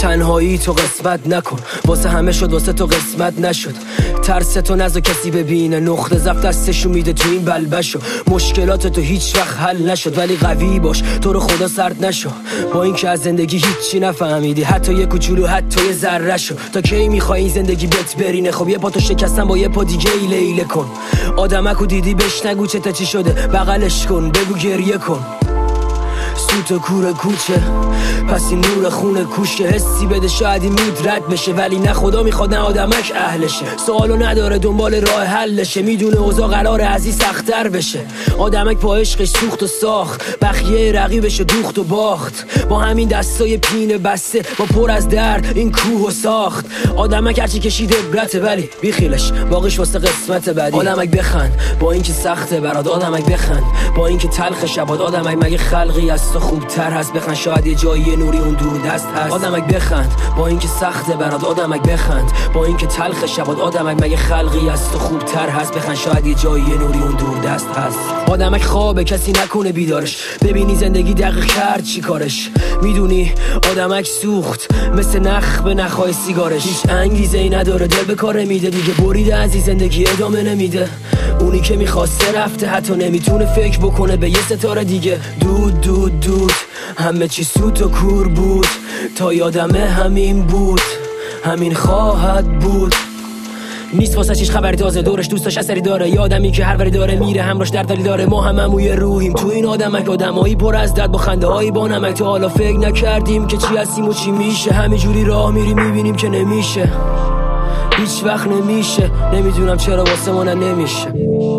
تنهایی تو قسمت نکن، واسه همه شد واسه تو قسمت نشد. ترس تو نذار کسی ببینه، نقطه ضعف دستشو میده تو این بلبشو. مشکلات تو هیچ وقت حل نشد ولی قوی باش، تو رو خدا سرد نشو. با اینکه از زندگی هیچی نفهمیدی، حتی یه کوچولو حتی یه ذره شو. تا کی میخوای این زندگی بهت برینه؟ خب یه پا تو شکستن با یه پا دیگه لیله کن. آدمکو دیدی بهش نگو چه تا چی شده، بغلش کن بگو گریه کن. سوت و کور کوچه پس این نور خونه کوشه، حسی بده شاید این مود رد بشه ولی نه خدا میخواد نه آدمک اهلشه. سوالو نداره دنبال راه حلشه، میدونه اوضاع قراره از این سخت‌تر بشه. آدمک با عشقش سوخت و ساخت، بخیه رقیبش دوخت و باخت. با همین دستای پینه بسته با پر از درد این کوه و ساخت. آدمک هرچی کشیده عبرته ولی بیخیلش باقیش واسه قسمت بعدی. آدمک بخند با اینکه سخته برات، آدمک بخند با اینکه تلخ شبات. آدمک مگه خلقی از تو خوبتر هست؟ بخند شاید یه جایی نوری اون دور دست هست. آدمک بخند با اینکه سخته برات، آدمک بخند با اینکه تلخ شبات. آدمک مگه خلقی از تو خوبتر هست؟ بخند شاید یه جایی نوری اون دور دست هست. آدمک خوابه کسی نکنه بیدارش، ببینی زندگی دقیق کرد چی کارش. میدونی آدمک سوخت مثل نخ به نخای سیگارش. هیچ انگیزه ای نداره، دل به کار میده دیگه، بریده از این زندگی ادامه نمیده. اونی که میخواسته رفته، حتی نمیتونه فکر بکنه به یه ستاره دیگه. دود دود دود همه چی سوت و کور بود، تا یادمه همین بود، همین خواهد بود. نیست واسه چیش خبری تازه، دورش دوستاش اثری داره. یه آدمی که هر وری داره میره، همراش دردی داره. ما هممون یه روحیم تو این آدمک، آدمایی پر از درد با خنده هایی با نمک. تا حالا فکر نکردیم که چی هستیم و چی میشه، همینجوری راه میریم میبینیم که نمیشه، هیچ وقت نمیشه. نمیدونم چرا واسه من نمیشه.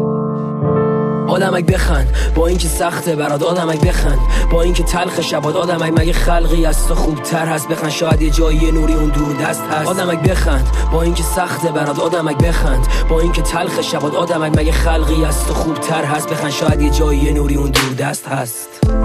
آدمک بخند با اینکه سخته برات، آدمک بخند با اینکه تلخ شبات. آدمک مگه خلقی از تو خوبتر هست؟ بخند شاید یه جایی نوری اون دور دست هست. آدمک بخند با اینکه سخته برات، آدمک بخند با اینکه تلخ شبات. آدمک مگه خلقی از تو خوبتر هست؟ بخند شاید یه جایی نوری اون دور دست هست.